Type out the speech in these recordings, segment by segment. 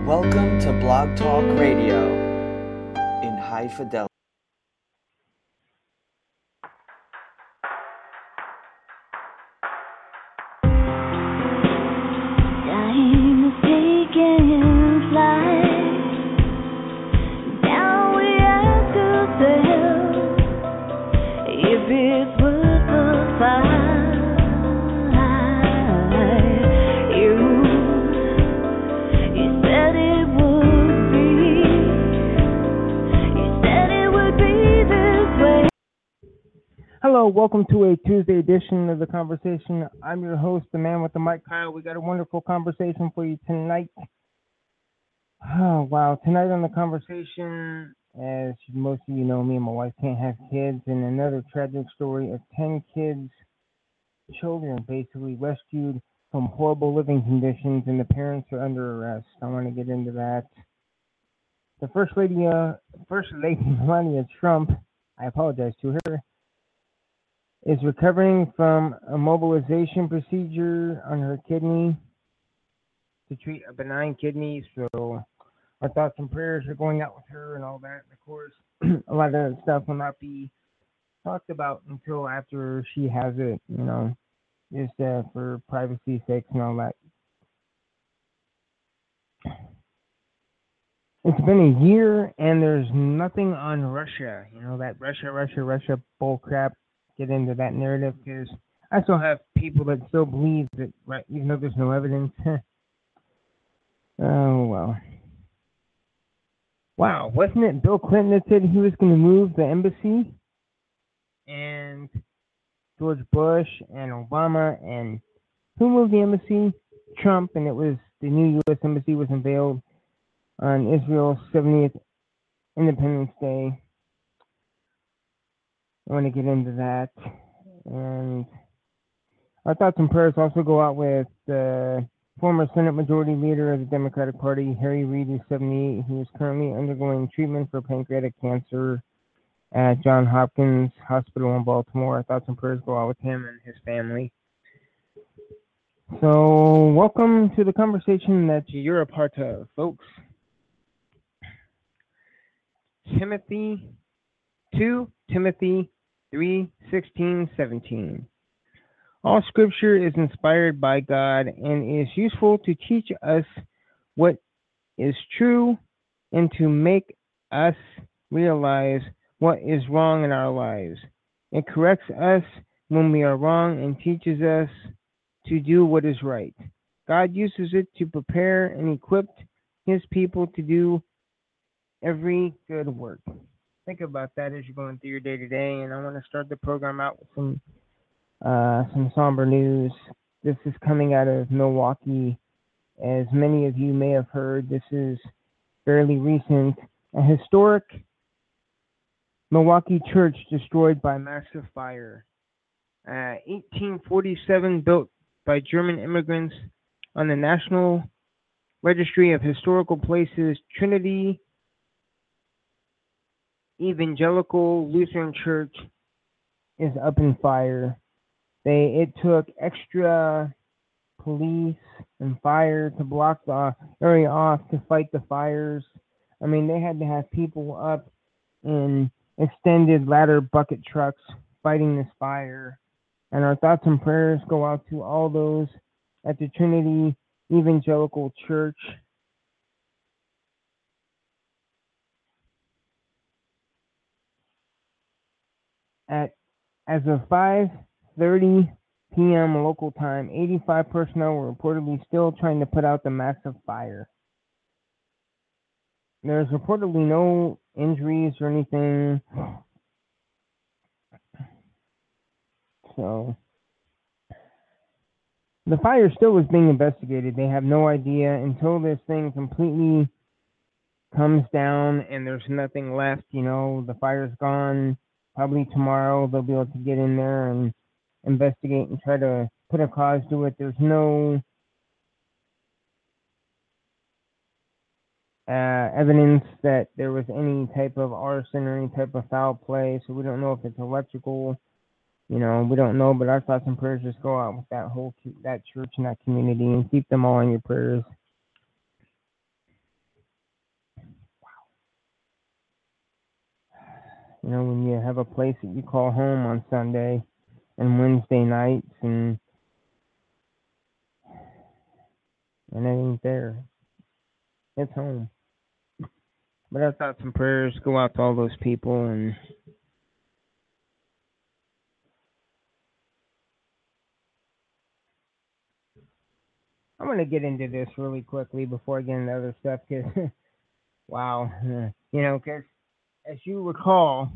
Welcome to Blog Talk Radio in high fidelity. Time is taking flight. Now we ask ourselves if it's worth the fight. You said it would be. You said it would be this way. Hello, welcome to a Tuesday edition of The Conversation. I'm your host, the man with the mic, Kyle. We got a wonderful conversation for you tonight. Oh, wow. Tonight on The Conversation, as most of you know, me and my wife can't have kids, and another tragic story of 10 kids, children basically rescued from horrible living conditions, and the parents are under arrest. I want to get into that. The First Lady Melania Trump, I apologize to her, is recovering from a mobilization procedure on her kidney to treat a benign kidney. So our thoughts and prayers are going out with her and all that. And of course, a lot of that stuff will not be talked about until after she has it, just for privacy sakes and all that. It's been a year and there's nothing on Russia. That Russia bull crap. Get into that narrative because I still have people that still believe that, right, even though there's no evidence. Oh, well. Wow, wasn't it Bill Clinton that said he was going to move the embassy? And George Bush and Obama, and who moved the embassy? Trump, and it was the new U.S. embassy was unveiled on Israel's 70th Independence Day. I want to get into that. And our thoughts and prayers also go out with the former Senate Majority Leader of the Democratic Party, Harry Reid, who's 78, who is currently undergoing treatment for pancreatic cancer at Johns Hopkins Hospital in Baltimore. Our thoughts and prayers go out with him and his family. So, welcome to the conversation that you're a part of, folks. Timothy 3:16, 17. All scripture is inspired by God and is useful to teach us what is true and to make us realize what is wrong in our lives. It corrects us when we are wrong and teaches us to do what is right. God uses it to prepare and equip his people to do every good work. Think about that as you're going through your day-to-day, and I want to start the program out with some somber news. This is coming out of Milwaukee. As many of you may have heard, this is fairly recent. A historic Milwaukee church destroyed by massive fire. 1847, built by German immigrants on the National Registry of Historical Places, Trinity Evangelical Lutheran Church is up in fire. It took extra police and fire to block the area off to fight the fires. I mean, they had to have people up in extended ladder bucket trucks fighting this fire. And our thoughts and prayers go out to all those at the Trinity Evangelical Church. As of 5:30 p.m. local time, 85 personnel were reportedly still trying to put out the massive fire. There's reportedly no injuries or anything. So, the fire still is being investigated. They have no idea until this thing completely comes down and there's nothing left. The fire's gone. Probably tomorrow they'll be able to get in there and investigate and try to put a cause to it. There's no evidence that there was any type of arson or any type of foul play, so we don't know if it's electrical. We don't know, but our thoughts and prayers just go out with that church and that community, and keep them all in your prayers. when you have a place that you call home on Sunday and Wednesday nights, and it ain't there. It's home. But our thoughts and prayers go out to all those people, and I'm going to get into this really quickly before I get into other stuff, because, wow, because as you recall,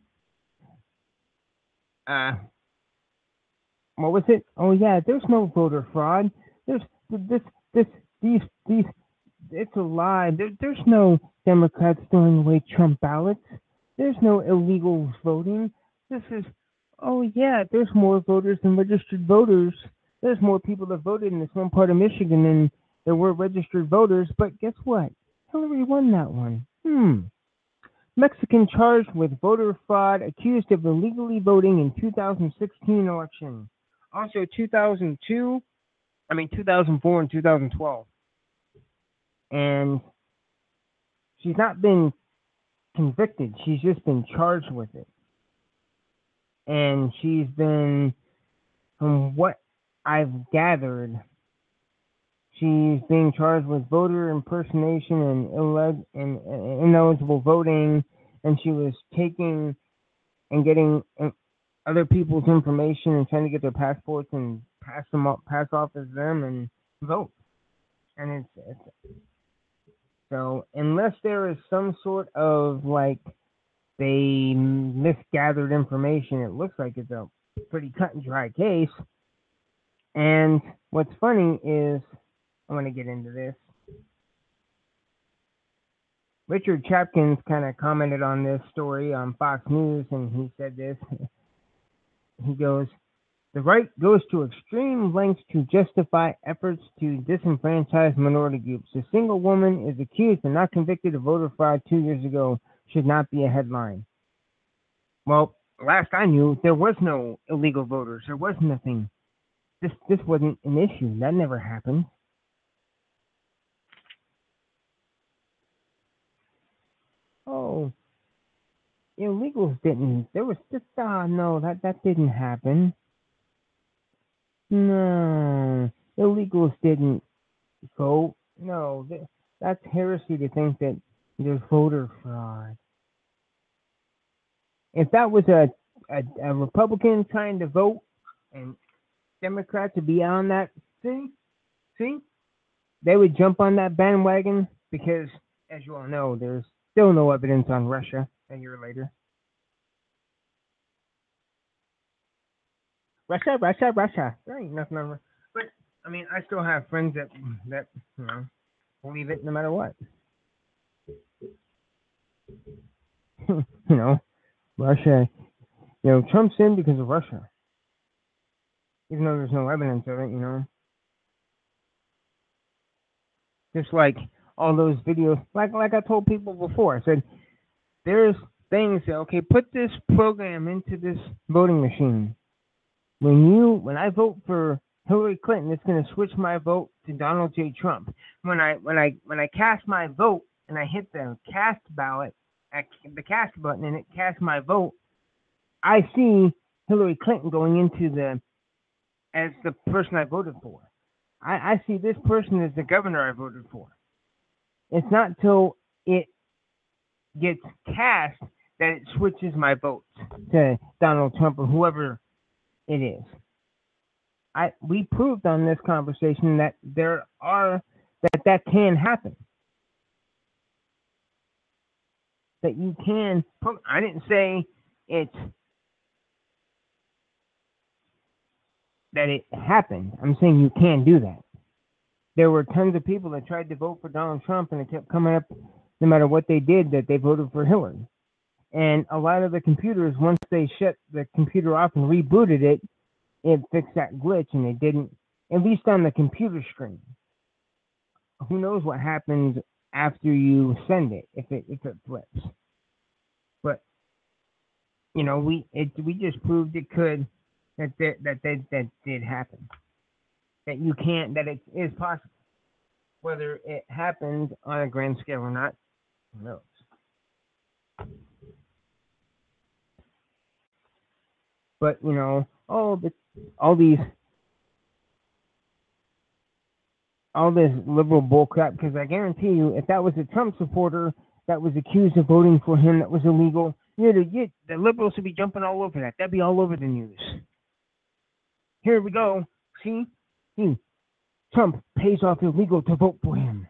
what was it? Oh, yeah, there's no voter fraud. There's these, it's a lie. There's no Democrats throwing away Trump ballots. There's no illegal voting. This is, oh, yeah, there's more voters than registered voters. There's more people that voted in this one part of Michigan than there were registered voters. But guess what? Hillary won that one. Mexican charged with voter fraud, accused of illegally voting in 2016 election. Also 2004 and 2012. And she's not been convicted. She's just been charged with it. And she's been, from what I've gathered, she's being charged with voter impersonation and ineligible voting, and she was taking and getting other people's information and trying to get their passports and pass off as them and vote. And it's so unless there is some sort of they misgathered information, it looks like it's a pretty cut and dry case. And what's funny is, I want to get into this. Richard Chapkins kind of commented on this story on Fox News, and he said this. He goes, "The right goes to extreme lengths to justify efforts to disenfranchise minority groups. A single woman is accused but not convicted of voter fraud 2 years ago should not be a headline." Well, last I knew, there was no illegal voters. There was nothing. This wasn't an issue. That never happened. Oh, illegals didn't. There was just no, that didn't happen. No, illegals didn't vote. No, that's heresy to think that there's voter fraud. If that was a Republican trying to vote and Democrats would be on that, see, they would jump on that bandwagon because, as you all know, there's still no evidence on Russia a year later. Russia. There ain't nothing on Russia. But, I mean, I still have friends that believe it no matter what. Russia, Trump's in because of Russia. Even though there's no evidence of it, Just like all those videos, like I told people before, I said, there's things that, okay, put this program into this voting machine. When I vote for Hillary Clinton, it's going to switch my vote to Donald J. Trump. When I cast my vote and I hit the cast ballot, the cast button, and it casts my vote, I see Hillary Clinton going into as the person I voted for. I see this person as the governor I voted for. It's not till it gets cast that it switches my vote to Donald Trump or whoever it is. We proved on this conversation that that can happen. That you can. I didn't say that it happened. I'm saying you can do that. There were tons of people that tried to vote for Donald Trump, and it kept coming up, no matter what they did, that they voted for Hillary. And a lot of the computers, once they shut the computer off and rebooted it, it fixed that glitch, and it didn't, at least on the computer screen. Who knows what happens after you send it, if it flips. But, we just proved it could. That did happen. That you can't. That it is possible. Whether it happened on a grand scale or not, who knows? But all this liberal bullcrap. Because I guarantee you, if that was a Trump supporter that was accused of voting for him, that was illegal, the liberals would be jumping all over that. That'd be all over the news. Here we go. See, Trump pays off illegal to vote for him,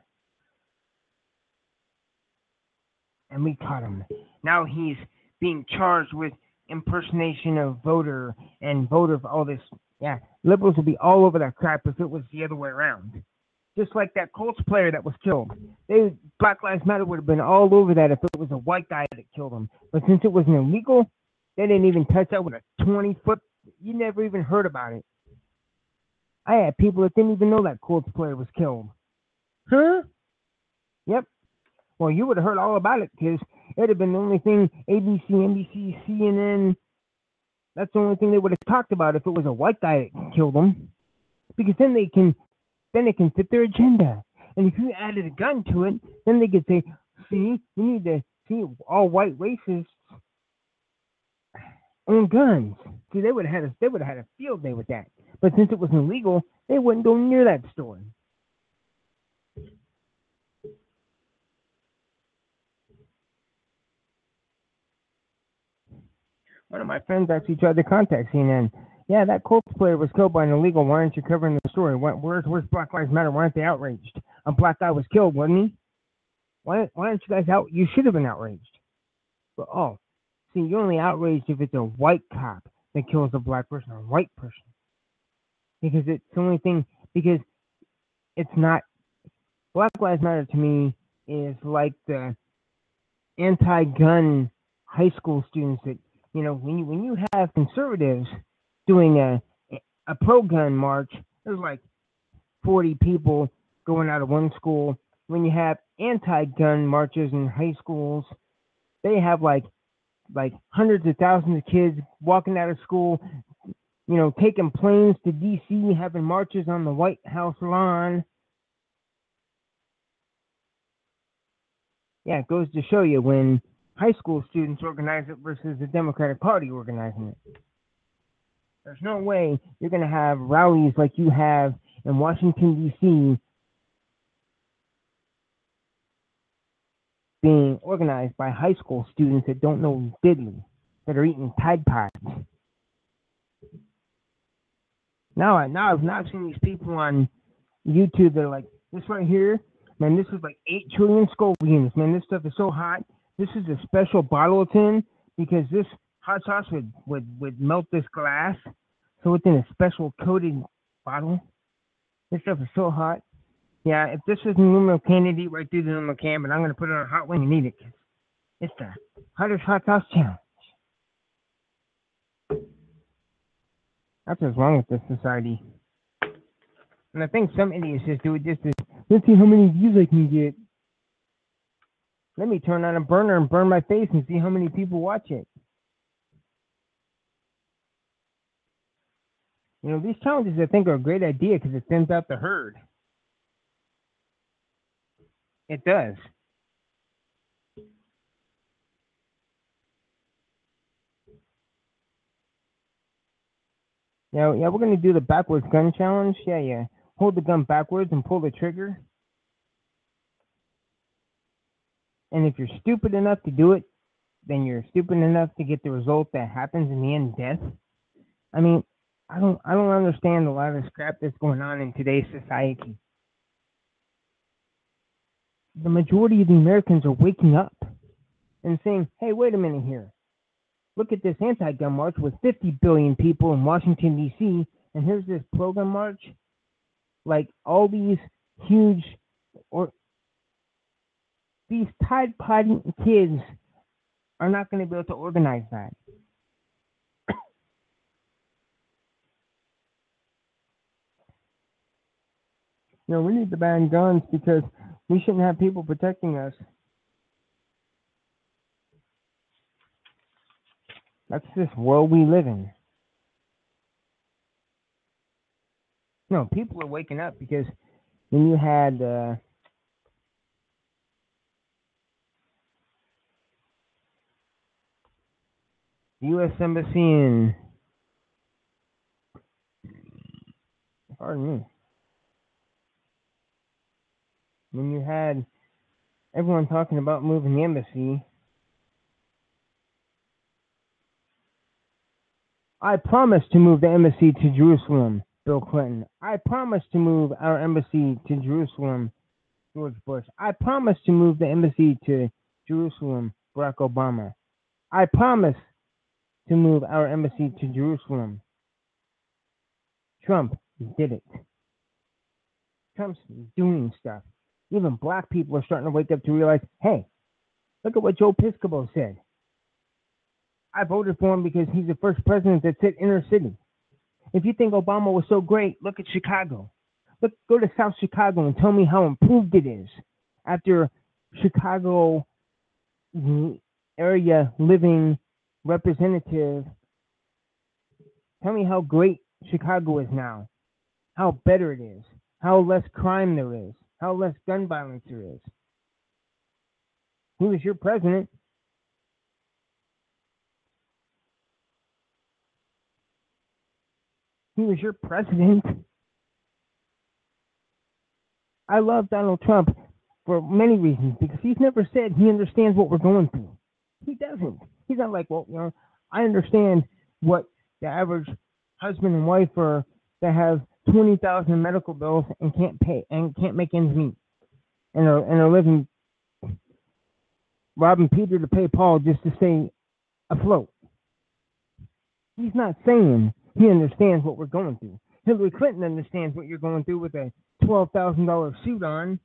and we caught him. Now he's being charged with impersonation of voter and voter for all this. Yeah, liberals would be all over that crap if it was the other way around. Just like that Colts player that was killed. Black Lives Matter would have been all over that if it was a white guy that killed him. But since it wasn't illegal, they didn't even touch that with a 20-foot. You never even heard about it. I had people that didn't even know that Colts player was killed. Huh? Yep. Well, you would have heard all about it because it would have been the only thing ABC, NBC, CNN. That's the only thing they would have talked about if it was a white guy that killed him. Because then they can fit their agenda. And if you added a gun to it, then they could say, see, we need to see all white racists own guns. See, they would have had a field day with that. But since it was illegal, they wouldn't go near that store. One of my friends actually tried to contact CNN. Yeah, that Colts player was killed by an illegal. Why aren't you covering the story? Where's Black Lives Matter? Why aren't they outraged? A black guy was killed, wasn't he? Why aren't you guys out? You should have been outraged. But see, you're only outraged if it's a white cop that kills a black person or a white person. Because it's the only thing. Because it's not. Black Lives Matter to me is like the anti-gun high school students that when you have conservatives doing a pro-gun march, there's like 40 people going out of one school. When you have anti-gun marches in high schools, they have like hundreds of thousands of kids walking out of school, taking planes to D.C., having marches on the White House lawn. Yeah, it goes to show you when high school students organize it versus the Democratic Party organizing it. There's no way you're going to have rallies like you have in Washington, D.C. being organized by high school students that don't know diddly, that are eating Tide Pods. Now I've seen these people on YouTube that are like, this right here, man, this is like 8 trillion scorpions, man. This stuff is so hot. This is a special bottle it's in because this hot sauce would melt this glass. So it's in a special coated bottle. This stuff is so hot. Yeah, if this was aluminum can, it'd eat right through the aluminum can, but I'm going to put it on a hot one and eat it. It's the hottest hot sauce challenge. That's what's wrong with this society. And I think some idiots just do it just to, let's see how many views I can get. Let me turn on a burner and burn my face and see how many people watch it. These challenges I think are a great idea because it thins out the herd. It does. Yeah, we're going to do the backwards gun challenge. Yeah. Hold the gun backwards and pull the trigger. And if you're stupid enough to do it, then you're stupid enough to get the result that happens in the end, death. I mean, I don't understand a lot of this crap that's going on in today's society. The majority of the Americans are waking up and saying, hey, wait a minute here. Look at this anti-gun march with 50 billion people in Washington, D.C., and here's this pro-gun march. Like all these huge, these Tide Pod kids are not going to be able to organize that. We need to ban guns because we shouldn't have people protecting us. That's this world we live in. No, people are waking up because when you had the U.S. Embassy in Pardon me. When you had everyone talking about moving the embassy, I promised to move the embassy to Jerusalem, Bill Clinton. I promised to move our embassy to Jerusalem, George Bush. I promised to move the embassy to Jerusalem, Barack Obama. I promised to move our embassy to Jerusalem. Trump did it. Trump's doing stuff. Even black people are starting to wake up to realize, hey, look at what Joe Piscopo said. I voted for him because he's the first president that said inner city. If you think Obama was so great, look at Chicago. Go to South Chicago and tell me how improved it is after Chicago area living representative. Tell me how great Chicago is now, how better it is, how less crime there is, how less gun violence there is. He was your president. He was your president. I love Donald Trump for many reasons because he's never said he understands what we're going through. He doesn't. He's not like, well, I understand what the average husband and wife are that have 20,000 medical bills and can't pay and can't make ends meet and are living robbing Peter to pay Paul just to stay afloat. He's not saying he understands what we're going through. Hillary Clinton understands what you're going through with a $12,000 suit on.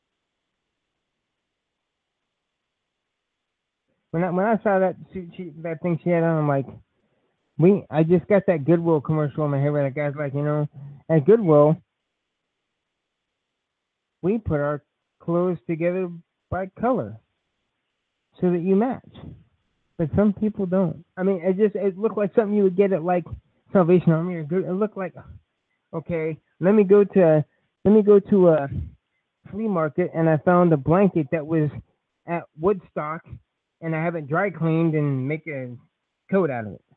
When I saw that suit, that thing she had on, I'm like, I just got that Goodwill commercial in my head where that guy's like, at Goodwill, we put our clothes together by color so that you match. But some people don't. I mean, it looked like something you would get at like Salvation Army or Good. It looked like, okay, let me go to a flea market and I found a blanket that was at Woodstock and I have it dry cleaned and make a coat out of it.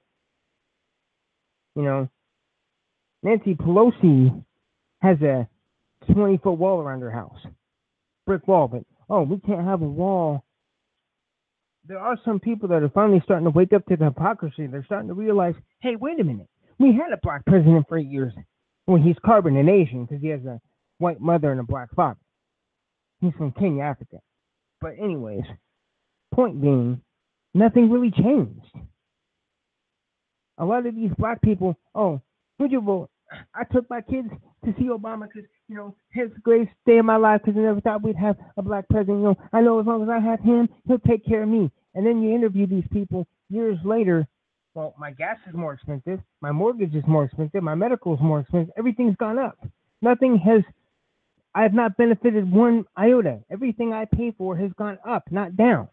Nancy Pelosi has a 20-foot wall around her house, brick wall, but we can't have a wall. There are some people that are finally starting to wake up to the hypocrisy. They're starting to realize, hey, wait a minute. We had a black president for 8 years. Well, he's carbon and Asian because he has a white mother and a black father. He's from Kenya, Africa. But anyways, point being, nothing really changed. A lot of these black people, would you vote? I took my kids to see Obama because, his greatest day of my life because I never thought we'd have a black president. I know as long as I have him, he'll take care of me. And then you interview these people years later. Well, my gas is more expensive. My mortgage is more expensive. My medical is more expensive. Everything's gone up. I have not benefited one iota. Everything I pay for has gone up, not down.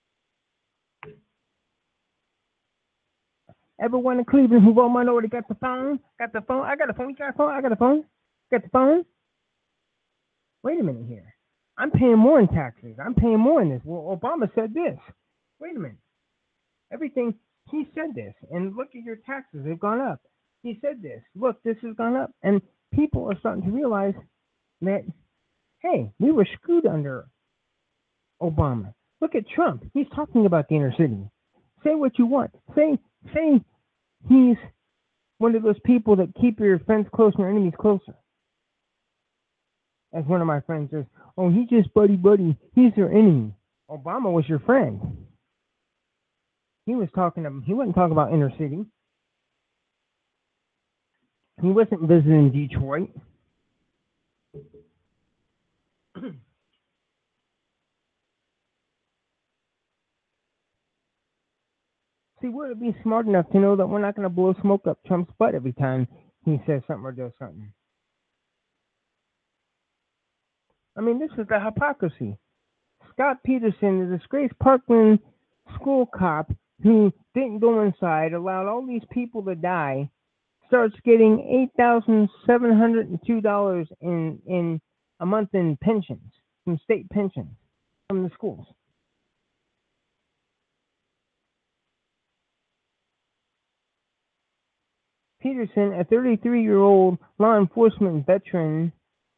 Everyone in Cleveland who vote minority got the phone? I got a phone. You got a phone? I got a phone. Got the phone? Wait a minute here. I'm paying more in taxes. I'm paying more in this. Well, Obama said this. Wait a minute. Everything, he said this. And look at your taxes. They've gone up. He said this. Look, this has gone up. And people are starting to realize that, hey, we were screwed under Obama. Look at Trump. He's talking about the inner city. Say what you want. Say he's one of those people that keep your friends close and your enemies closer. As one of my friends says, he's just buddy. He's your enemy. Obama was your friend. He wasn't talking about inner city. He wasn't visiting Detroit. See, we'd be smart enough to know that we're not going to blow smoke up Trump's butt every time he says something or does something. I mean, this is the hypocrisy. Scott Peterson, the disgraced Parkland school cop who didn't go inside, allowed all these people to die, starts getting $8,702 in a month in pensions, from state pensions, from the schools. Peterson, a 33-year-old law enforcement veteran,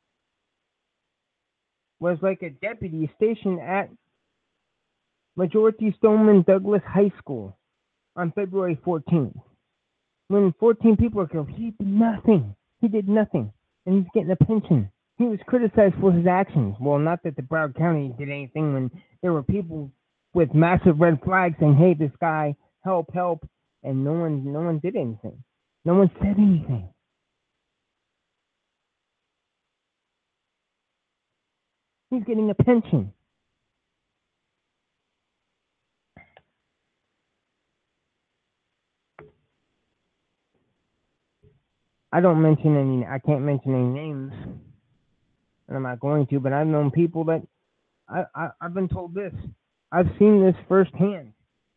was like a deputy stationed at Majority Stoneman Douglas High School on February 14th. When 14 people were killed, he did nothing. He did nothing. And he's getting a pension. He was criticized for his actions. Well, not that the Broward County did anything when there were people with massive red flags saying, hey, this guy, help, help. And no one did anything. No one said anything. He's getting a pension. I can't mention any names, and I'm not going to, but I've known people that, I've been told this. I've seen this firsthand.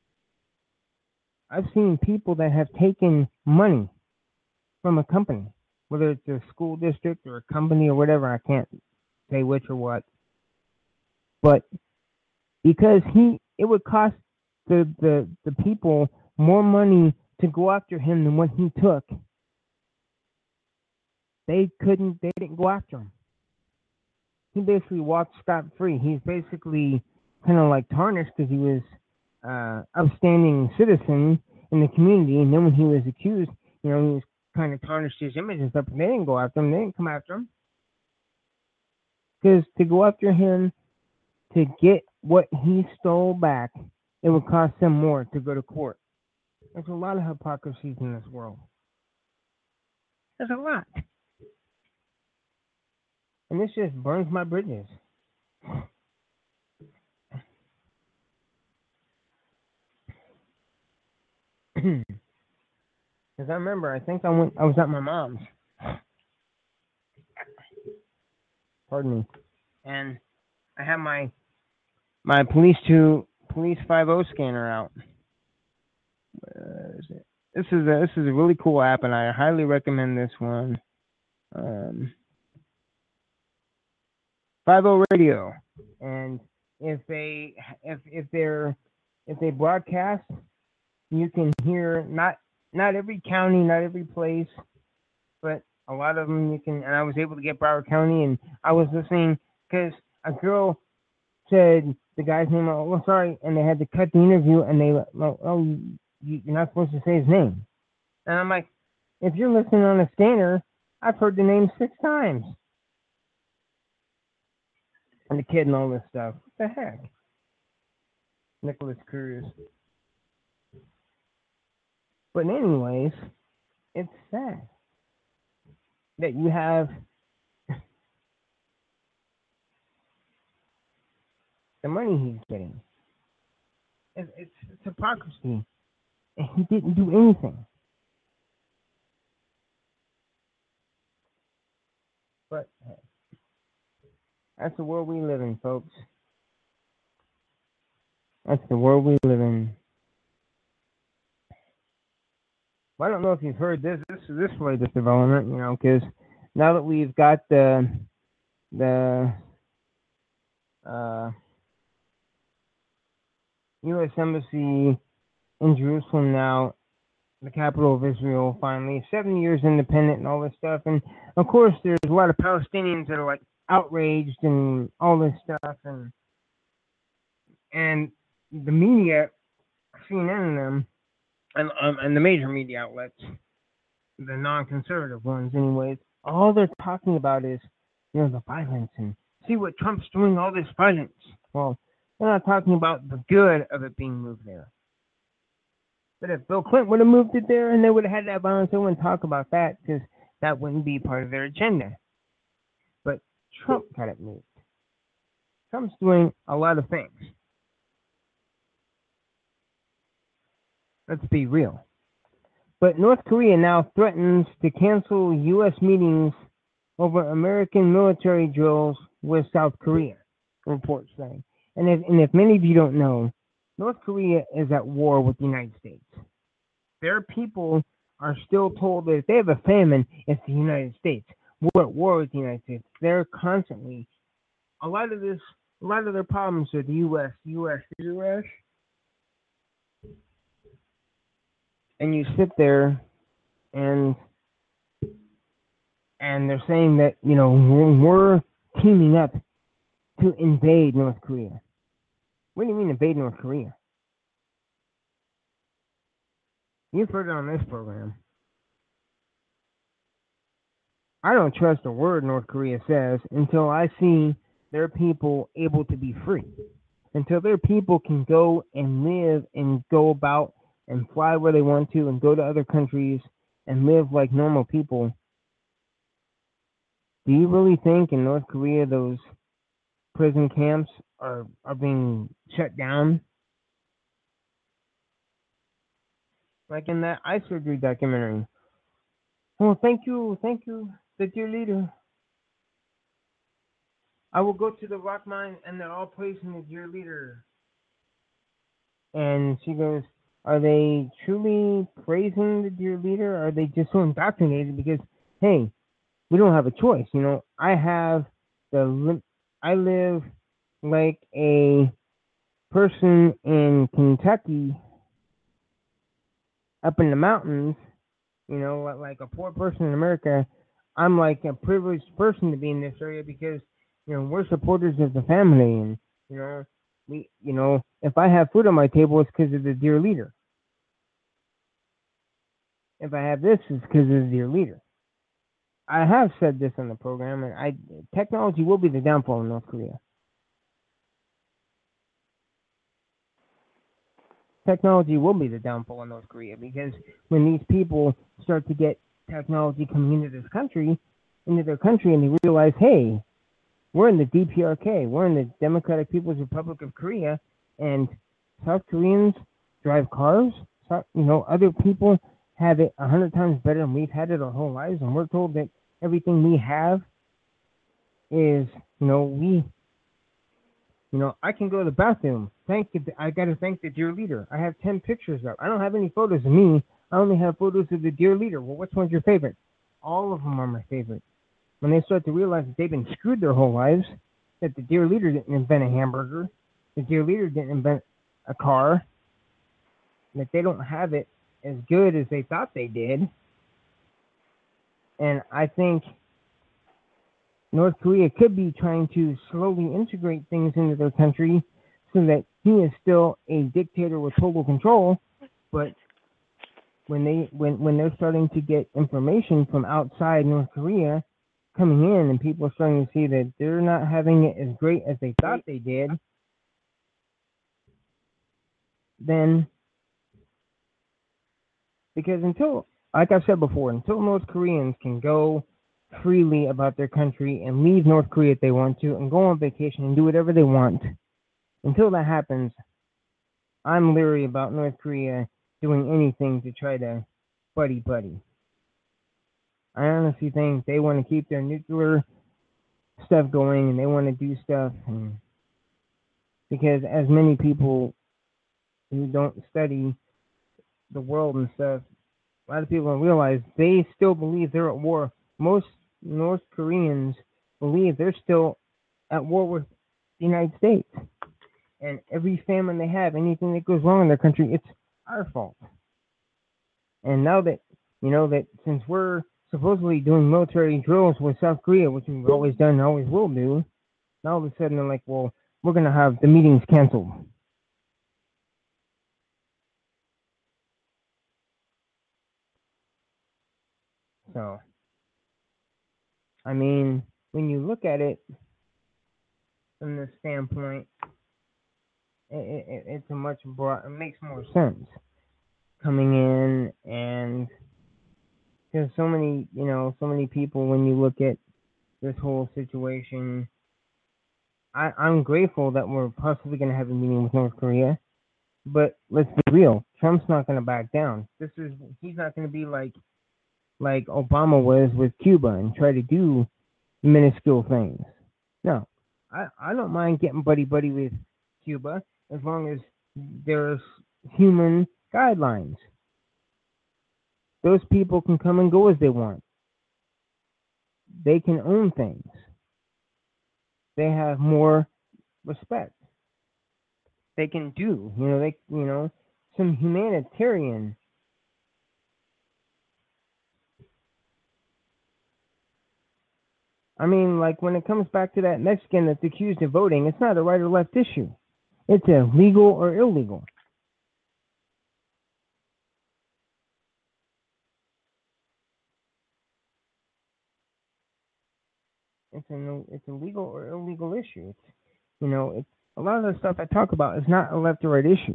I've seen people that have taken money from a company, whether it's a school district or a company or whatever, I can't say which or what, but because it would cost the people more money to go after him than what he took. They didn't go after him. He basically walked scot-free. He's basically kind of like tarnished because he was upstanding citizen in the community, and then when he was accused, he was kind of tarnished his image and stuff, but they didn't go after him. They didn't come after him. Because to go after him to get what he stole back, it would cost them more to go to court. There's a lot of hypocrisies in this world. There's a lot. And this just burns my bridges. Because I remember, I think I was at my mom's. Pardon me. And I had my Police 50 scanner out. Where is it? This is a really cool app, and I highly recommend this one. 50 Radio, and if they broadcast, you can hear not every county, not every place, but a lot of them you can. And I was able to get Broward County, and I was listening because a girl said the guy's name. Oh, sorry, and they had to cut the interview, and they you're not supposed to say his name. And I'm like, if you're listening on a scanner, I've heard the name 6 times. And the kid and all this stuff. What the heck? Nicholas Cruz. But anyways, it's sad that you have the money he's getting. It's hypocrisy. And he didn't do anything. But hey, that's the world we live in, folks. That's the world we live in. Well, I don't know if you've heard this latest development, because now that we've got the U.S. Embassy in Jerusalem now, the capital of Israel, finally, 7 years independent and all this stuff. And, of course, there's a lot of Palestinians that are, like, outraged and all this stuff. And the media, CNN and them, and the major media outlets, the non-conservative ones anyways, all they're talking about is, the violence and see what Trump's doing, all this violence. Well, they're not talking about the good of it being moved there. But if Bill Clinton would have moved it there and they would have had that violence, they wouldn't talk about that because that wouldn't be part of their agenda. But Trump got it moved. Trump's doing a lot of things. Let's be real. But North Korea now threatens to cancel U.S. meetings over American military drills with South Korea, reports say. And if many of you don't know, North Korea is at war with the United States. Their people are still told that if they have a famine, it's the United States. We're at war with the United States. They're constantly, a lot of their problems are the U.S. And you sit there and they're saying that we're teaming up to invade North Korea. What do you mean invade North Korea? You've heard it on this program. I don't trust a word North Korea says until I see their people able to be free. Until their people can go and live and go about and fly where they want to and go to other countries and live like normal people. Do you really think in North Korea those prison camps are being shut down? Like in that eye surgery documentary. Well, thank you, the dear leader. I will go to the rock mine and they're all praising the dear leader. And she goes, are they truly praising the dear leader? Or are they just so indoctrinated because, hey, we don't have a choice? I live like a person in Kentucky up in the mountains, like a poor person in America. I'm like a privileged person to be in this area because, we're supporters of the family. And, if I have food on my table, it's because of the dear leader. If I have this, it's because of the dear leader. I have said this on the program, and technology will be the downfall of North Korea. Technology will be the downfall of North Korea because when these people start to get technology coming into their country, and they realize, hey, we're in the DPRK, we're in the Democratic People's Republic of Korea, and South Koreans drive cars. Other people have it 100 times better than we've had it our whole lives, and we're told that everything we have is, I can go to the bathroom. I got to thank the dear leader. I have 10 pictures up. I don't have any photos of me. I only have photos of the dear leader. Well, which one's your favorite? All of them are my favorite. When they start to realize that they've been screwed their whole lives, that the dear leader didn't invent a hamburger, the dear leader didn't invent a car, that they don't have it as good as they thought they did. And I think North Korea could be trying to slowly integrate things into their country so that he is still a dictator with total control, but when they're starting to get information from outside North Korea coming in and people are starting to see that they're not having it as great as they thought they did, then because like I've said before, until North Koreans can go freely about their country and leave North Korea if they want to and go on vacation and do whatever they want, until that happens, I'm leery about North Korea doing anything to try to buddy. I honestly think they want to keep their nuclear stuff going and they want to do stuff. Because as many people who don't study the world and stuff, a lot of people don't realize they still believe they're at war. Most North Koreans believe they're still at war with the United States. And every famine they have, anything that goes wrong in their country, it's our fault. And now that, that since we're supposedly doing military drills with South Korea, which we've always done and always will do, now all of a sudden they're like, well, we're going to have the meetings canceled. So, I mean, when you look at it from this standpoint, it's a much broad, it makes more sense coming in, and there's so many people when you look at this whole situation. I'm grateful that we're possibly going to have a meeting with North Korea, but let's be real, Trump's not going to back down. He's not going to be like Obama was with Cuba and try to do minuscule things. No, I don't mind getting buddy with Cuba as long as there's human guidelines. Those people can come and go as they want. They can own things. They have more respect. They can do, some humanitarian I mean, like when it comes back to that Mexican that's accused of voting, it's not a right or left issue. It's a legal or illegal. It's a legal or illegal issue. It's a lot of the stuff I talk about is not a left or right issue.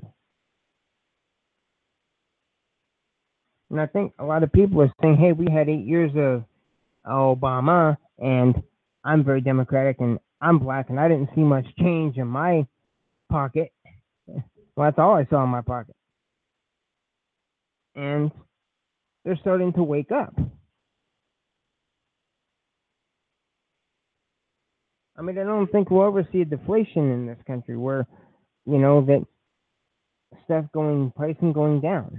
And I think a lot of people are saying, "Hey, we had 8 years of Obama, and I'm very democratic, and I'm black, and I didn't see much change in my pocket." Well, that's all I saw in my pocket. And they're starting to wake up. I mean, I don't think we'll ever see a deflation in this country where, that pricing going down.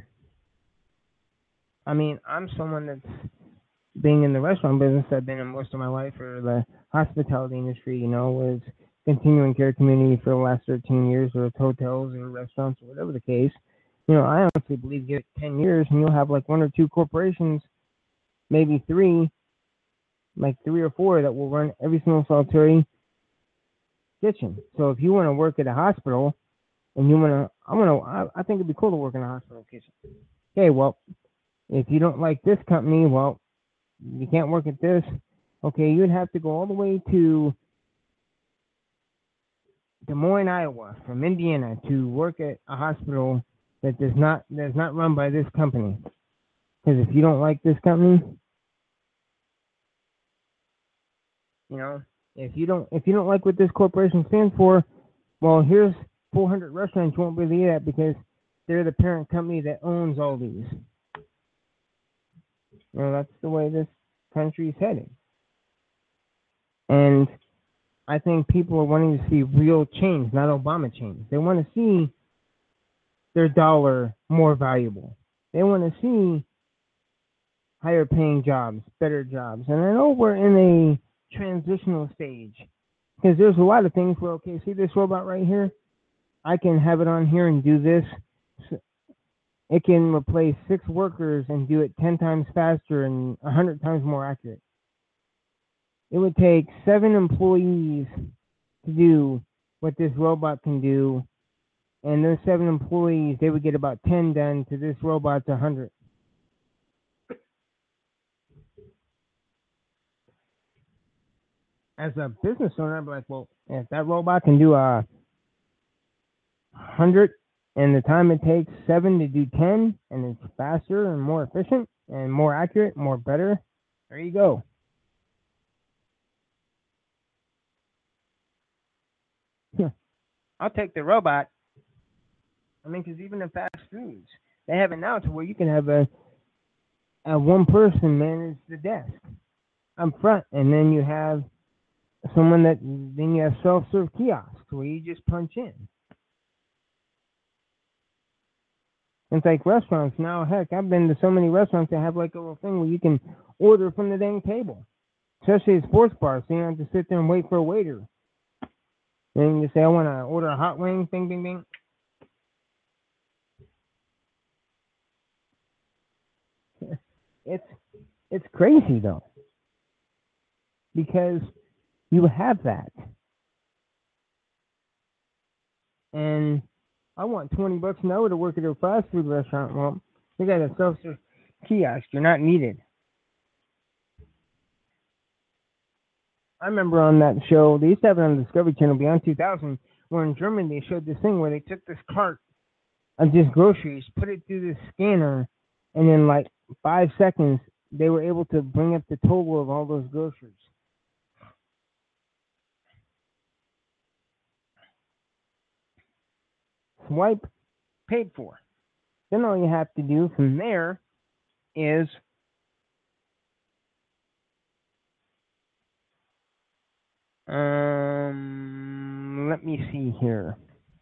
I mean, I'm someone that's being in the restaurant business. I've been in most of my life, or the hospitality industry, was continuing care community for the last 13 years, or it's hotels or restaurants or whatever the case. I honestly believe give it 10 years and you'll have like one or two corporations, maybe three, like 3 or 4 that will run every single solitary kitchen. So if you want to work at a hospital and I think it'd be cool to work in a hospital kitchen. Okay, well, if you don't like this company, well, you can't work at this. Okay, you'd have to go all the way to Des Moines, Iowa, from Indiana, to work at a hospital that's not run by this company. Because if you don't like this company, if you don't like what this corporation stands for, well, here's 400 restaurants you won't believe that because they're the parent company that owns all these. That's the way this country is headed. And I think people are wanting to see real change, not Obama change. They want to see their dollar more valuable. They want to see higher paying jobs, better jobs. And I know we're in a transitional stage because there's a lot of things where, okay, see this robot right here? I can have it on here and do this. It can replace 6 workers and do it 10 times faster and 100 times more accurate. It would take 7 employees to do what this robot can do, and those 7 employees, they would get about 10 done to this robot's 100. As a business owner, I'd be like, well, if that robot can do 100 and the time it takes 7 to do 10, and it's faster and more efficient and more accurate, more better, there you go. I'll take the robot. I mean, because even in fast foods, they have it now to where you can have a one person manage the desk up front, and then you have then you have self-serve kiosks where you just punch in. It's like restaurants now. Heck, I've been to so many restaurants that have like a little thing where you can order from the dang table, especially at sports bars. So you don't have to sit there and wait for a waiter. And you say, I want to order a hot wing, bing, bing, bing. It's crazy though, because you have that, and I want $20 an hour to work at a fast food restaurant. Well, they got a self-serve kiosk. You're not needed. I remember on that show, they used to have it on the Discovery Channel Beyond 2000, where in Germany they showed this thing where they took this cart of just groceries, put it through this scanner, and in like 5 seconds, they were able to bring up the total of all those groceries. Swipe, paid for. Then all you have to do from there is let me see here.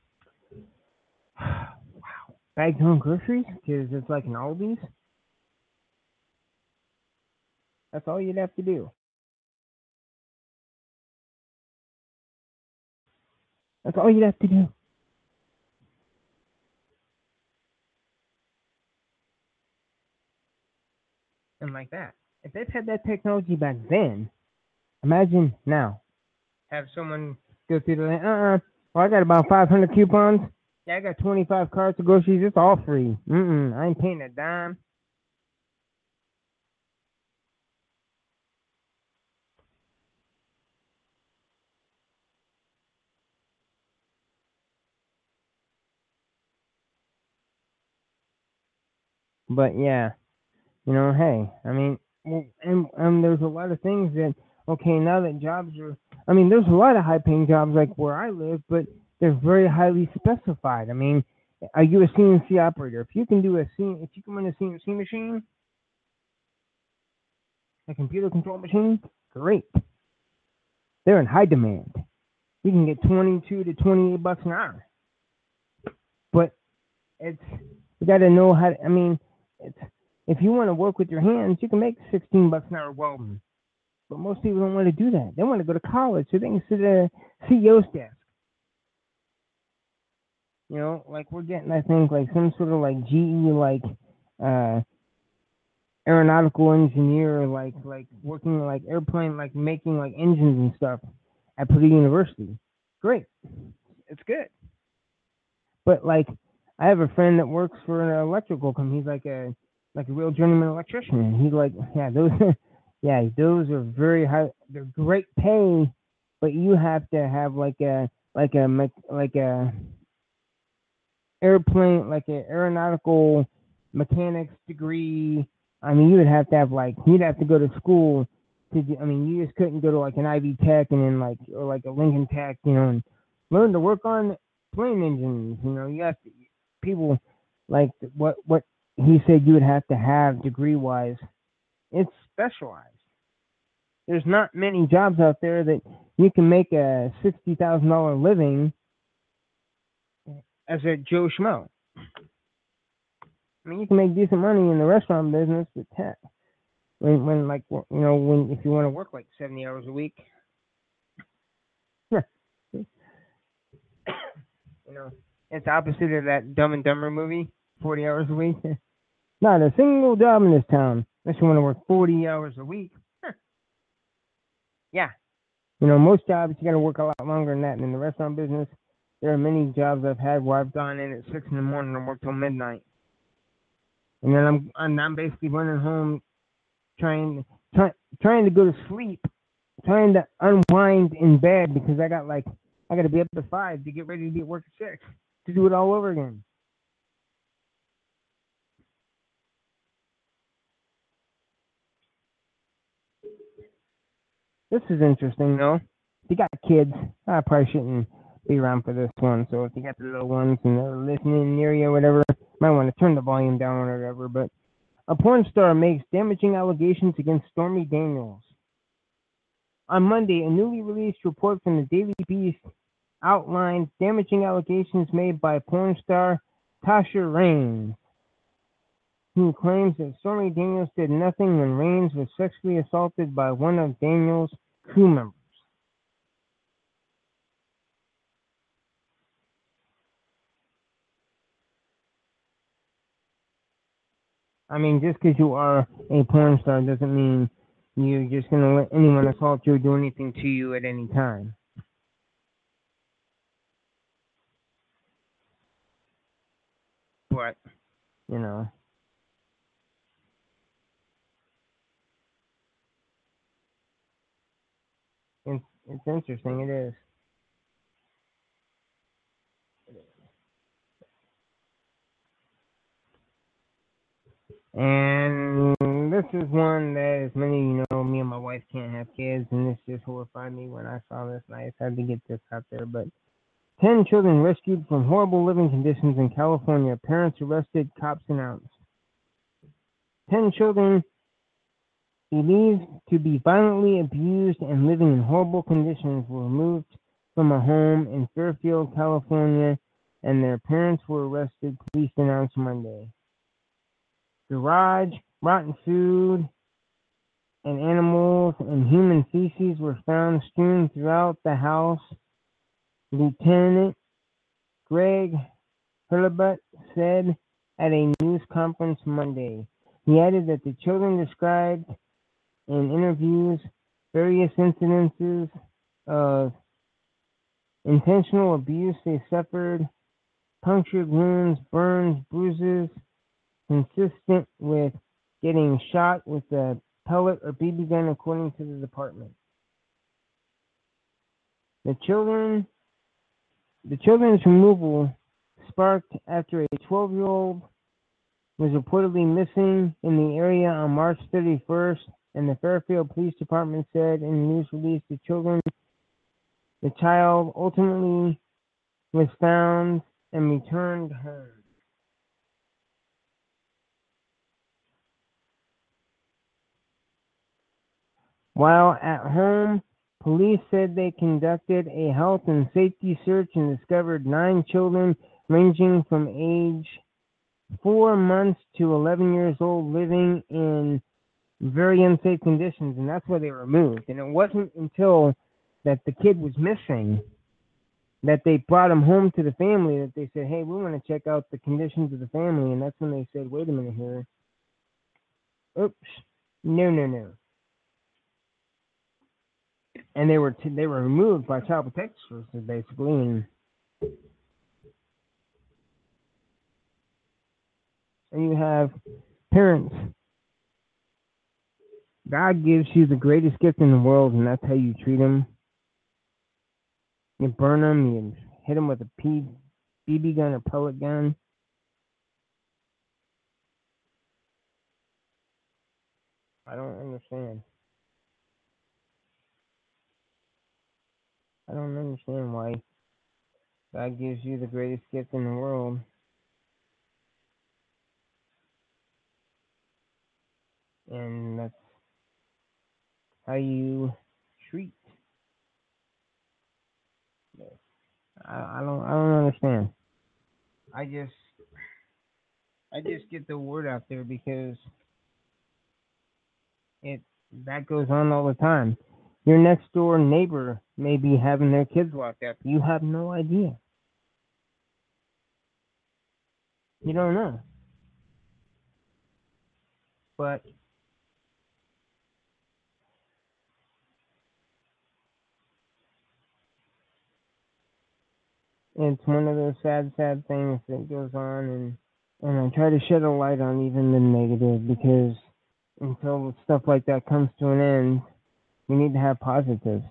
Wow. Bags on groceries? Because it's like an Aldi's? That's all you'd have to do. That's all you'd have to do. And like that. If they've had that technology back then, Imagine now, have someone go through the line, well, I got about 500 coupons. Yeah, I got 25 carts of groceries. It's all free. I ain't paying a dime. But yeah, hey, I mean, well, and there's a lot of things that, okay, now that jobs are, I mean, there's a lot of high paying jobs like where I live, but they're very highly specified. I mean, are you a CNC operator? If you can if you can run a CNC machine, a computer control machine, great. They're in high demand. You can get 22 to 28 bucks an hour. But you got to know how. I mean, if you want to work with your hands, you can make 16 bucks an hour welding. But most people don't want to do that. They want to go to college so they can sit at a CEO's desk. Like we're getting, I think, like some sort of like GE, like aeronautical engineer, like working like airplane, like making like engines and stuff at Purdue University. Great, it's good. But like, I have a friend that works for an electrical company. He's like a real journeyman electrician. And he's like, yeah, those are very high. They're great pay, but you have to have like a airplane, like a aeronautical mechanics degree. I mean, you would have to have you'd have to go to school to. I mean, you just couldn't go to like an Ivy Tech and then or like a Lincoln Tech, and learn to work on plane engines. You have to, people like what he said you would have to have degree wise. It's specialized. There's not many jobs out there that you can make a $60,000 living as a Joe Schmo. I mean, you can make decent money in the restaurant business, but when if you want to work like 70 hours a week, it's opposite of that Dumb and Dumber movie, 40 hours a week. Not a single job in this town unless you want to work 40 hours a week. Yeah. Most jobs you got to work a lot longer than that. And in the restaurant business, there are many jobs I've had where I've gone in at 6 in the morning and worked till midnight. And then I'm basically running home trying to go to sleep, trying to unwind in bed because I got to be up at 5 to get ready to be at work at 6 to do it all over again. This is interesting though. If you got kids, I probably shouldn't be around for this one. So if you got the little ones and they're listening near you or whatever, might want to turn the volume down or whatever. But a porn star makes damaging allegations against Stormy Daniels. On Monday, a newly released report from the Daily Beast outlined damaging allegations made by porn star Tasha Reigns, who claims that Stormy Daniels did nothing when Reigns was sexually assaulted by one of Daniels' crew members. I mean, just because you are a porn star doesn't mean you're just going to let anyone assault you or do anything to you at any time. But, it's interesting. It is. And this is one that, as many of you know, me and my wife can't have kids, and this just horrified me when I saw this, and I just had to get this out there. But 10 children rescued from horrible living conditions in California. Parents arrested, cops announced. 10 children believed to be violently abused and living in horrible conditions were removed from a home in Fairfield, California, and their parents were arrested, police announced Monday. Garage, rotten food, and animals and human feces were found strewn throughout the house. Lieutenant Greg Hurlbut said at a news conference Monday. He added that the children described in interviews various incidences of intentional abuse they suffered, punctured wounds, burns, bruises, consistent with getting shot with a pellet or BB gun, according to the department. The children's removal sparked after a 12-year-old was reportedly missing in the area on March 31st, and the Fairfield Police Department said in a news release the child ultimately was found and returned home. While at home, police said they conducted a health and safety search and discovered 9 children ranging from age 4 months to 11 years old living in very unsafe conditions, and that's why they were removed. And it wasn't until that the kid was missing that they brought him home to the family that they said, hey, we want to check out the conditions of the family. And that's when they said, wait a minute here. Oops. No. And they were removed by Child Protective Services, basically. And you have parents. God gives you the greatest gift in the world, and that's how you treat them. You burn them, you hit them with a BB gun or pellet gun. I don't understand. I don't understand why God gives you the greatest gift in the world. And that's how you treat. I don't understand. I just get the word out there because that goes on all the time. Your next door neighbor may be having their kids locked up. You have no idea. You don't know. But it's one of those sad things that goes on, and I try to shed a light on even the negative, because until stuff like that comes to an end, we need to have positives.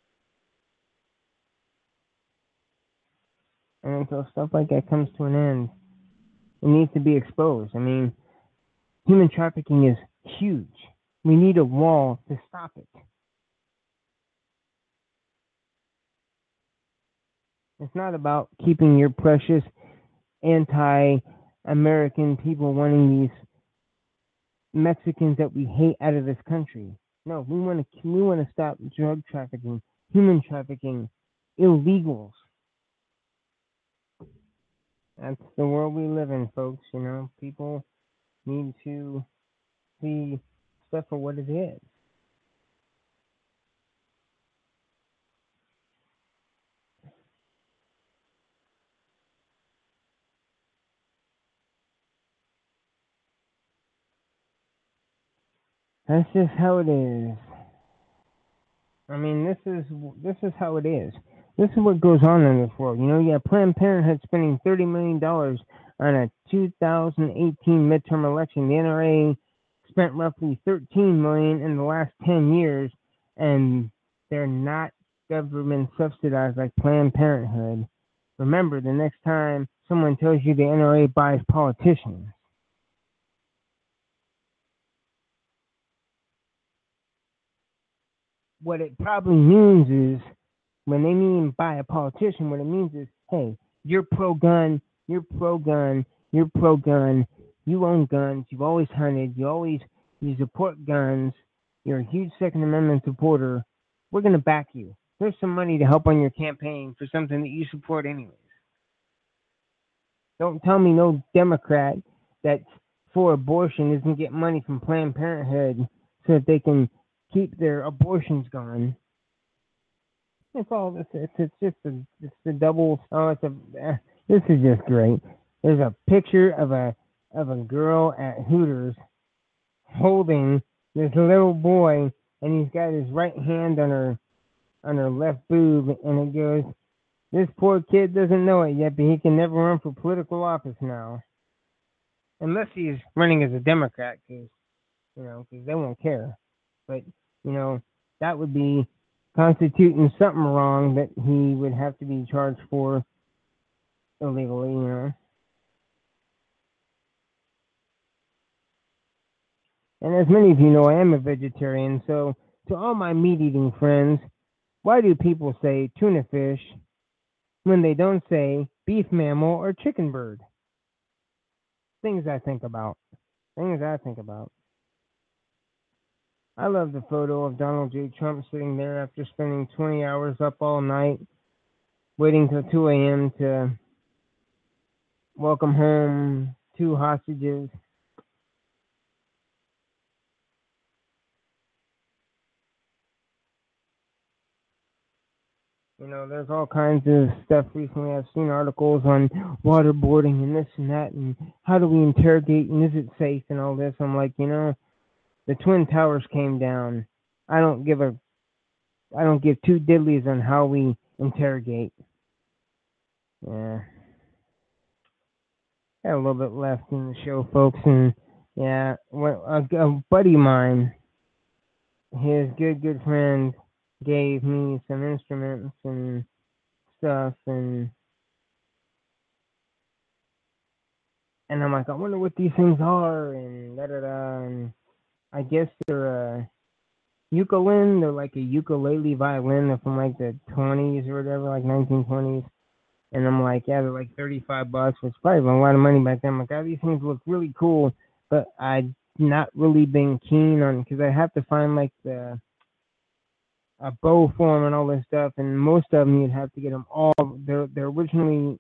And until stuff like that comes to an end, it needs to be exposed. I mean, human trafficking is huge. We need a wall to stop it. It's not about keeping your precious anti-American people wanting these Mexicans that we hate out of this country. No, we want to stop drug trafficking, human trafficking, illegals. That's the world we live in, folks. You know, people need to see stuff for what it is. That's just how it is. I mean, this is how it is. This is what goes on in this world. You know, you have Planned Parenthood spending $30 million on a 2018 midterm election. The NRA spent roughly $13 million in the last 10 years, and they're not government subsidized like Planned Parenthood. Remember, the next time someone tells you the NRA buys politicians, what it probably means is, when they mean buy a politician, what it means is, hey, you're pro-gun, you own guns, you've always hunted, you support guns, you're a huge Second Amendment supporter, we're going to back you. Here's some money to help on your campaign for something that you support anyways. Don't tell me no Democrat that's for abortion isn't getting money from Planned Parenthood so that they can keep their abortions going. It's all this. It's just the double. This is just great. There's a picture of a girl at Hooters holding this little boy and he's got his right hand on her left boob, and it goes, "This poor kid doesn't know it yet, but he can never run for political office now, unless he's running as a Democrat, because they won't care." But that would be constituting something wrong that he would have to be charged for illegally. And as many of you know, I am a vegetarian, so to all my meat-eating friends, why do people say tuna fish when they don't say beef mammal or chicken bird? Things I think about. I love the photo of Donald J. Trump sitting there after spending 20 hours up all night, waiting till 2 a.m. to welcome home 2 hostages. There's all kinds of stuff recently. I've seen articles on waterboarding and this and that, and how do we interrogate, and is it safe, and all this. I'm like, the Twin Towers came down. I don't give 2 diddlies on how we interrogate. Yeah. Got a little bit left in the show, folks, and yeah, a buddy of mine, his good friend, gave me some instruments and stuff, and I'm like, I wonder what these things are, and and I guess they're a ukulele. They're like a ukulele violin from like the 20s or whatever, like 1920s. And I'm like, yeah, they're like $35, which is probably a lot of money back then. I'm like, oh, these things look really cool, but I've not really been keen on, because I have to find like a bow form and all this stuff, and most of them you'd have to get them all. They're original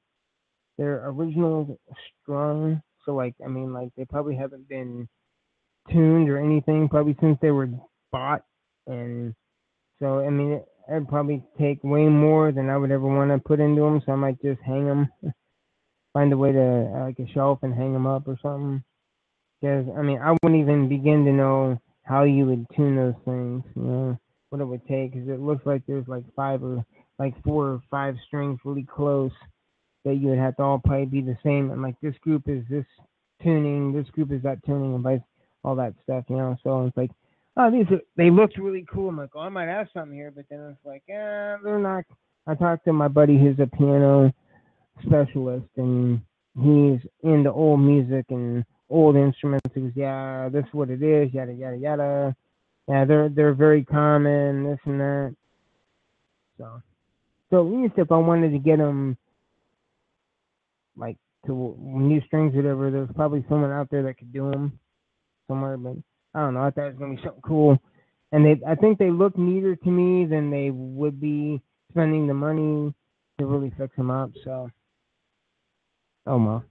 strung, so like they probably haven't been tuned or anything probably since they were bought, and so it'd probably take way more than I would ever want to put into them. So I might just hang them, find a way to like a shelf and hang them up or something. Because I wouldn't even begin to know how you would tune those things. What it would take, because it looks like there's like 4 or 5 strings really close that you would have to all probably be the same, and like this group is this tuning, this group is that tuning, and vice, all that stuff, So it's like, oh, they looked really cool. I'm like, oh, I might have something here, but then it's like, they're not. I talked to my buddy who's a piano specialist, and he's into old music and old instruments. He goes, yeah, this is what it is, yada yada yada. Yeah, they're very common, this and that. So at least if I wanted to get them like to new strings, or whatever, there's probably someone out there that could do them somewhere. But I don't know. I thought it was gonna be something cool, and I think they look neater to me than they would be spending the money to really fix them up. So, oh well.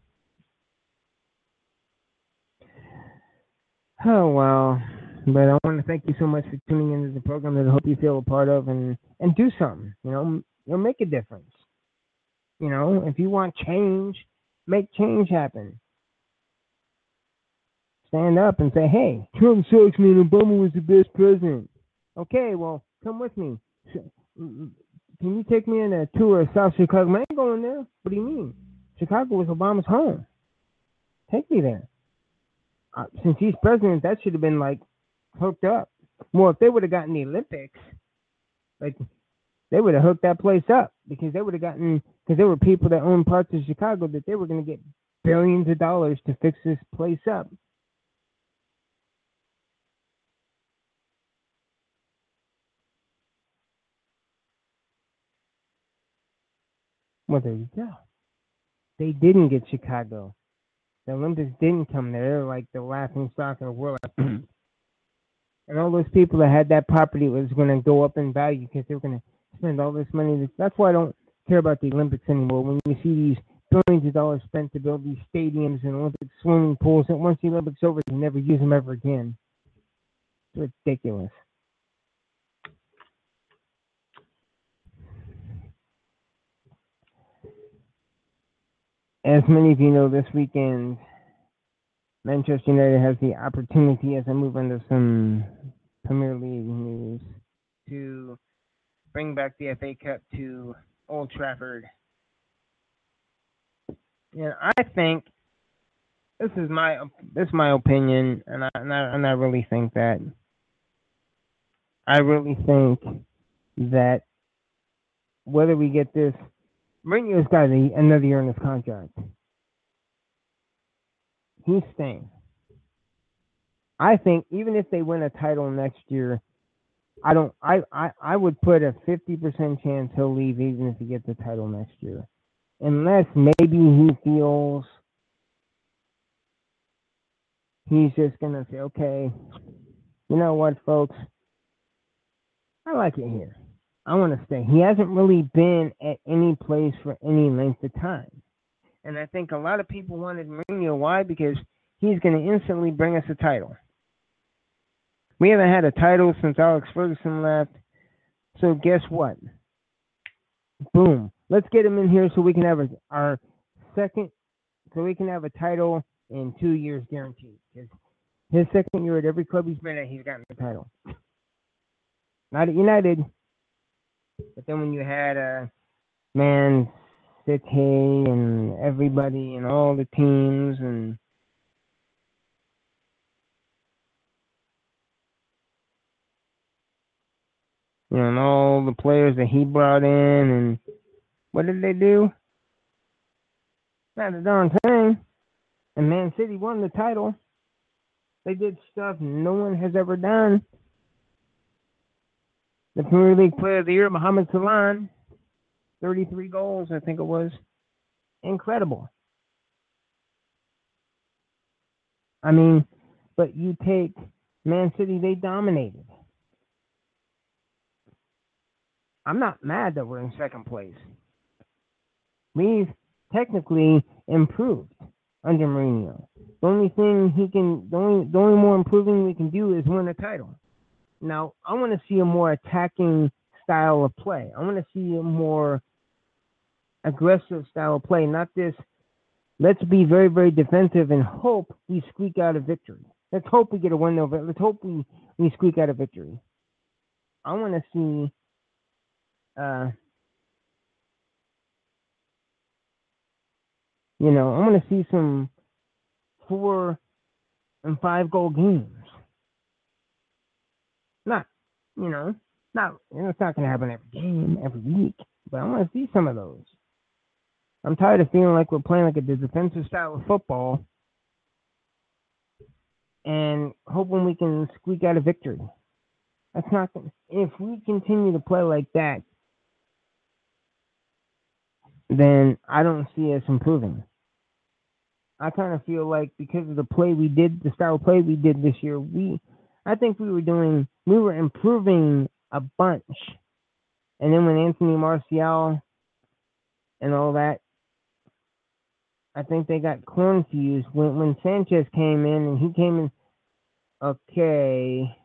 Oh well. But I want to thank you so much for tuning into the program that I hope you feel a part of, and do something. Make a difference. If you want change, make change happen. Stand up and say, hey, Trump sucks, man. Obama was the best president. Okay, well, come with me. Can you take me on a tour of South Chicago? Man, I ain't going there. What do you mean? Chicago was Obama's home. Take me there. Since he's president, that should have been like hooked up. Well, if they would have gotten the Olympics, like they would have hooked that place up, because there were people that owned parts of Chicago that they were going to get billions of dollars to fix this place up. Well, there you go. They didn't get Chicago. The Olympics didn't come there. They're like the laughing stock of the world. And all those people that had that property was going to go up in value, because they were going to spend all this money. That's why I don't care about the Olympics anymore. When you see these billions of dollars spent to build these stadiums and Olympic swimming pools, and once the Olympics are over, they never use them ever again. It's ridiculous. As many of you know, this weekend, Manchester United has the opportunity, as I move into some Premier League news to bring back the FA Cup to Old Trafford. And I think this is my opinion, and I really think that whether we get this, Mourinho's got another year in his contract. He's staying. I think even if they win a title next year, I would put a 50% chance he'll leave even if he gets the title next year. Unless maybe he feels he's just going to say, okay, you know what, folks? I like it here. I want to stay. He hasn't really been at any place for any length of time. And I think a lot of people wanted Mourinho. Why? Because he's going to instantly bring us a title. We haven't had a title since Alex Ferguson left. So guess what? Boom. Let's get him in here so we can have our second, so we can have a title in 2 years guaranteed. His second year at every club he's been at, he's gotten the title. Not at United. But then when you had Man City and everybody and all the teams and and all the players that he brought in, and what did they do? Not a darn thing. And Man City won the title. They did stuff no one has ever done. The Premier League Player of the Year, Mohamed Salah, 33 goals, I think it was. Incredible. I mean, but you take Man City, they dominated. I'm not mad that we're in second place. We've technically improved under Mourinho. The only more improving we can do is win a title. Now, I want to see a more attacking style of play. I want to see a more aggressive style of play, not this, let's be very, very defensive and hope we squeak out a victory. Let's hope we get a 1-0. Let's hope we squeak out a victory. I want to see I want to see some 4 and 5 goal games. It's not going to happen every game, every week, but I want to see some of those. I'm tired of feeling like we're playing like a defensive style of football and hoping we can squeak out a victory. That's not going to, if we continue to play like that, then I don't see us improving. I kind of feel like because of the style of play we did this year, I think we were improving a bunch. And then when Anthony Martial and all that, I think they got confused. When Sanchez came in and he came in, okay,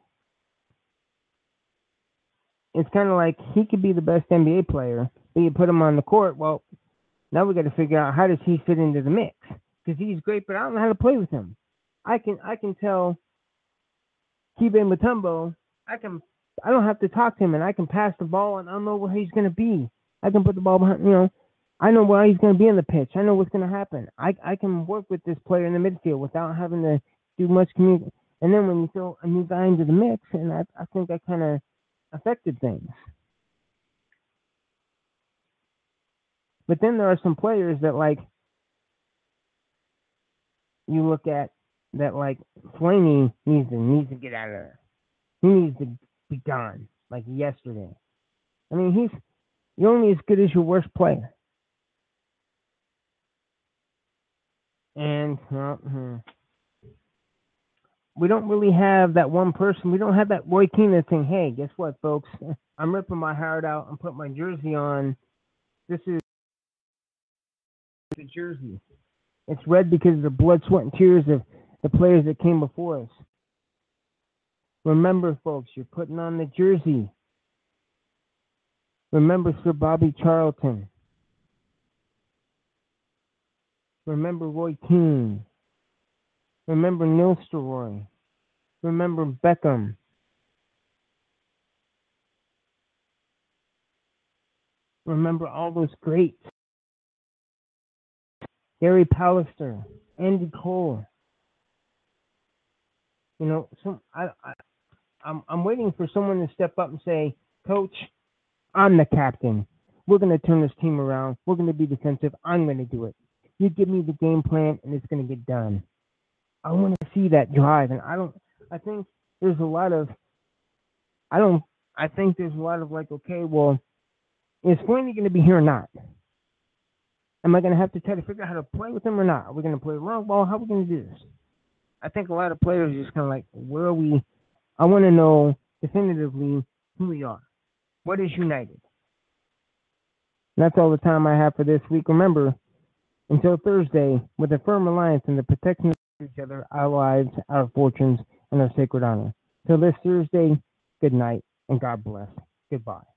it's kind of like he could be the best NBA player, but you put him on the court. Well, now we got to figure out how does he fit into the mix, because he's great, but I don't know how to play with him. I can tell Kibe Mutombo, I don't have to talk to him, and I can pass the ball, and I know where he's going to be. I can put the ball behind, I know where he's going to be in the pitch. I know what's going to happen. I can work with this player in the midfield without having to do much communication. And then when you throw a new guy into the mix, and I think that kind of affected things. But then there are some players that, like, you look at that, like, Flaney needs to get out of there. He needs to be gone, like yesterday. I mean, you're only as good as your worst player. And we don't really have that one person. We don't have that Roy Keane that's saying, hey, guess what, folks? I'm ripping my heart out and putting my jersey on. This is the jersey. It's red because of the blood, sweat, and tears of the players that came before us. Remember, folks, you're putting on the jersey. Remember Sir Bobby Charlton. Remember Roy Keane. Remember Neil Steroy. Remember Beckham. remember all those greats. Gary Pallister, Andy Cole. You know, I'm waiting for someone to step up and say, Coach, I'm the captain. We're going to turn this team around. We're going to be defensive. I'm going to do it. You give me the game plan, and it's going to get done. I want to see that drive, and I think there's a lot of like, okay, well, is Flannery going to be here or not? Am I going to have to try to figure out how to play with him or not? Are we going to play long ball? How are we going to do this? I think a lot of players are just kind of like, where are we? I want to know definitively who we are. What is United? And that's all the time I have for this week. Remember, until Thursday, with a firm alliance and the protection of each other, our lives, our fortunes, and our sacred honor. Till this Thursday, good night and God bless. Goodbye.